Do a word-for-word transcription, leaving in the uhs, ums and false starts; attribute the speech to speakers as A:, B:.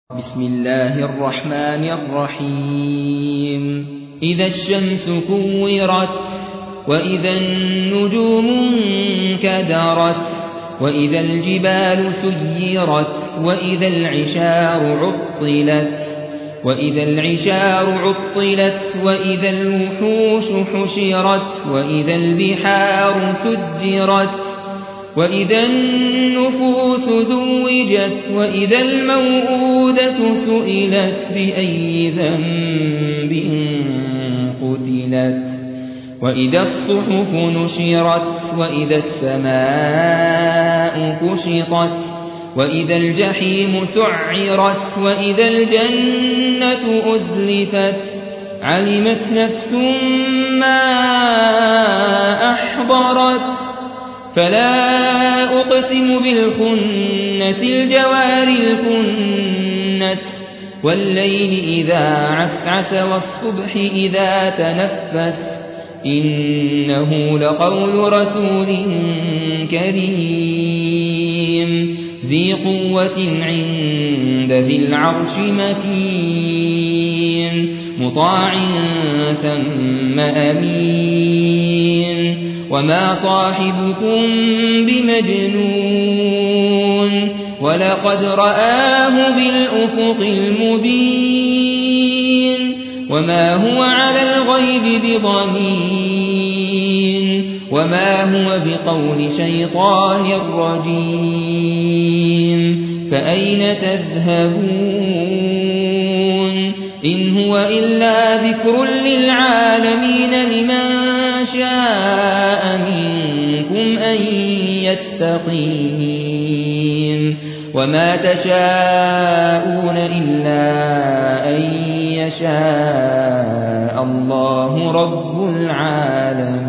A: بسم الله الرحمن الرحيم إذا الشمس كورت وإذا النجوم انكدرت وإذا الجبال سيرت وإذا العشار عطلت وإذا العشار عطلت وإذا الوحوش حشرت وإذا البحار سجرت وإذا النفوس زوجت وإذا الموءودة سئلت بأي ذنب قتلت وإذا الصحف نشرت وإذا السماء كشطت وإذا الجحيم سعرت وإذا الجنة أزلفت علمت نفس ما أحضرت فلا أقسم بالخنس الجوار الكنس والليل إذا عسعس والصبح إذا تنفس إنه لقول رسول كريم ذي قوة عند ذي العرش مكين مطاع ثم أمين وما صاحبكم بمجنون ولقد رآه بالأفق المبين وما هو على الغيب بضنين وما هو بقول شيطان رجيم فأين تذهبون إن هو إلا ذكر للعالمين لمن شاء منكم أن يستقيم وما تشاءون إلا أن يشاء الله رب العالمين.